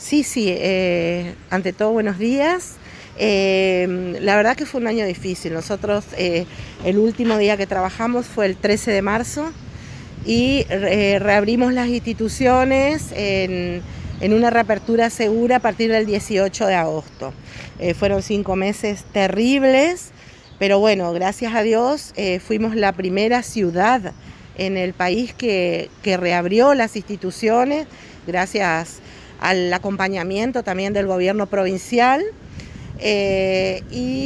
Sí, ante todo buenos días. La verdad que fue un año difícil. Nosotros el último día que trabajamos fue el 13 de marzo y reabrimos las instituciones en una reapertura segura a partir del 18 de agosto. Fueron 5 meses terribles, pero bueno, gracias a Dios fuimos la primera ciudad en el país que reabrió las instituciones, gracias al acompañamiento también del gobierno provincial. El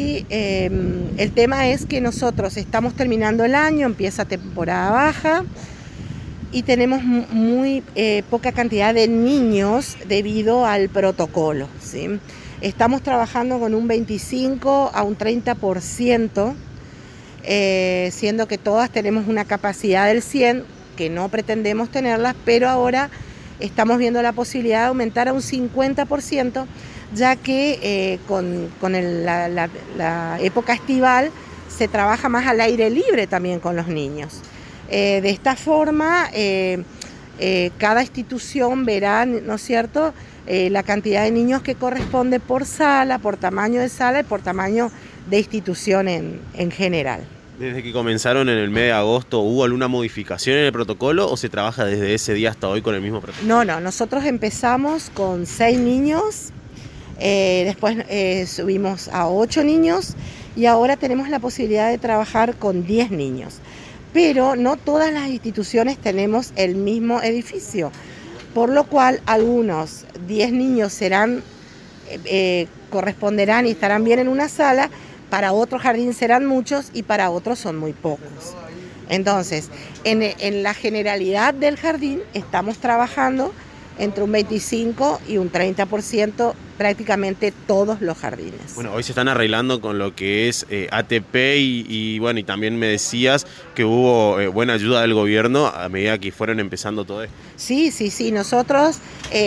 tema es que nosotros estamos terminando el año, empieza temporada baja y tenemos muy poca cantidad de niños debido al protocolo, ¿sí? Estamos trabajando con un 25 a un 30%, siendo que todas tenemos una capacidad del 100%, que no pretendemos tenerlas, pero ahora estamos viendo la posibilidad de aumentar a un 50%, ya que con la época estival se trabaja más al aire libre también con los niños. De esta forma, cada institución verá, ¿no es cierto?, la cantidad de niños que corresponde por sala, por tamaño de sala y por tamaño de institución en general. Desde que comenzaron en el mes de agosto, ¿hubo alguna modificación en el protocolo o se trabaja desde ese día hasta hoy con el mismo protocolo? No, nosotros empezamos con 6 niños, después subimos a 8 niños y ahora tenemos la posibilidad de trabajar con 10 niños. Pero no todas las instituciones tenemos el mismo edificio, por lo cual algunos 10 niños corresponderán y estarán bien en una sala, para otro jardín serán muchos y para otros son muy pocos. Entonces, en la generalidad del jardín estamos trabajando entre un 25 y un 30% prácticamente todos los jardines. Bueno, hoy se están arreglando con lo que es ATP y bueno, y también me decías que hubo buena ayuda del gobierno a medida que fueron empezando todo esto. Sí, nosotros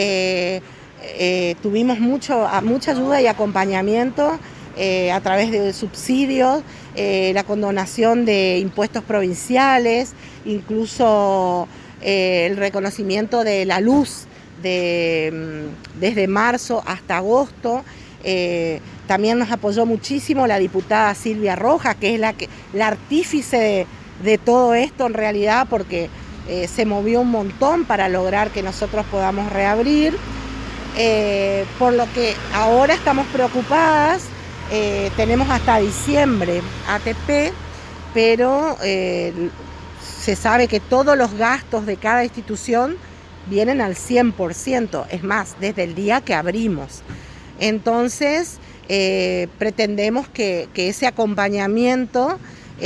tuvimos mucha ayuda y acompañamiento a través de subsidios, la condonación de impuestos provinciales, incluso el reconocimiento de la luz desde marzo hasta agosto. También nos apoyó muchísimo la diputada Silvia Rojas, que es la artífice de todo esto en realidad, porque se movió un montón para lograr que nosotros podamos reabrir, por lo que ahora estamos preocupadas. Tenemos hasta diciembre ATP, pero se sabe que todos los gastos de cada institución vienen al 100%, es más, desde el día que abrimos. Entonces, pretendemos que ese acompañamiento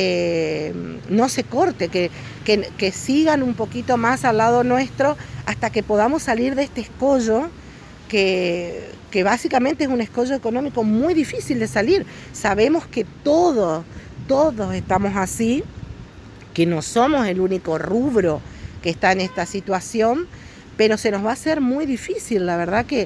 no se corte, que sigan un poquito más al lado nuestro hasta que podamos salir de este escollo que básicamente es un escollo económico muy difícil de salir. Sabemos que todos estamos así, que no somos el único rubro que está en esta situación, pero se nos va a hacer muy difícil. La verdad que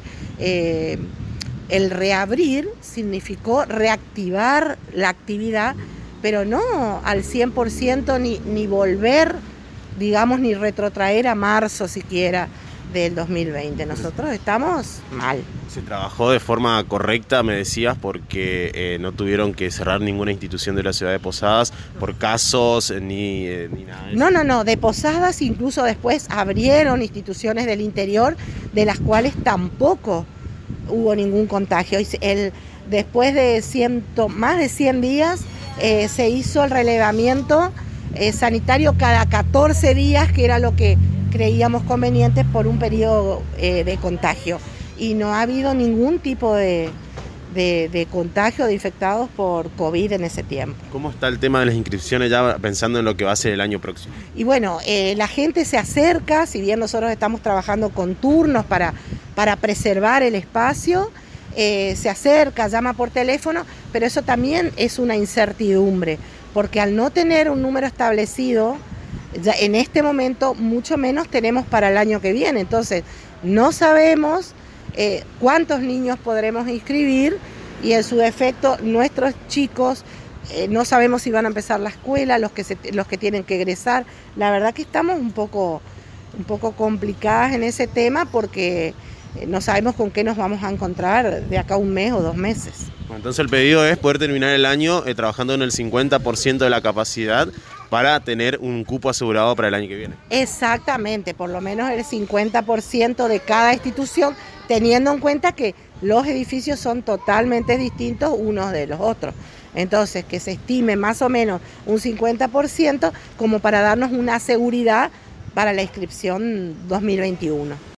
el reabrir significó reactivar la actividad, pero no al 100% ni volver, digamos, ni retrotraer a marzo siquiera del 2020. Nosotros estamos mal. Se trabajó de forma correcta, me decías, porque no tuvieron que cerrar ninguna institución de la ciudad de Posadas por casos ni nada de eso. No, de Posadas incluso después abrieron instituciones del interior de las cuales tampoco hubo ningún contagio. Después de más de 100 días se hizo el relevamiento sanitario cada 14 días, que era lo que creíamos conveniente por un periodo de contagio, y no ha habido ningún tipo de contagio de infectados por COVID en ese tiempo. ¿Cómo está el tema de las inscripciones ya pensando en lo que va a ser el año próximo? Y bueno, la gente se acerca, si bien nosotros estamos trabajando con turnos para preservar el espacio, se acerca, llama por teléfono, pero eso también es una incertidumbre, porque al no tener un número establecido, ya en este momento mucho menos tenemos para el año que viene. Entonces no sabemos cuántos niños podremos inscribir y en su defecto nuestros chicos no sabemos si van a empezar la escuela, los que tienen que egresar. La verdad que estamos un poco complicadas en ese tema porque no sabemos con qué nos vamos a encontrar de acá a 1 mes o 2 meses. Entonces el pedido es poder terminar el año trabajando en el 50% de la capacidad para tener un cupo asegurado para el año que viene. Exactamente, por lo menos el 50% de cada institución, teniendo en cuenta que los edificios son totalmente distintos unos de los otros. Entonces, que se estime más o menos un 50% como para darnos una seguridad para la inscripción 2021.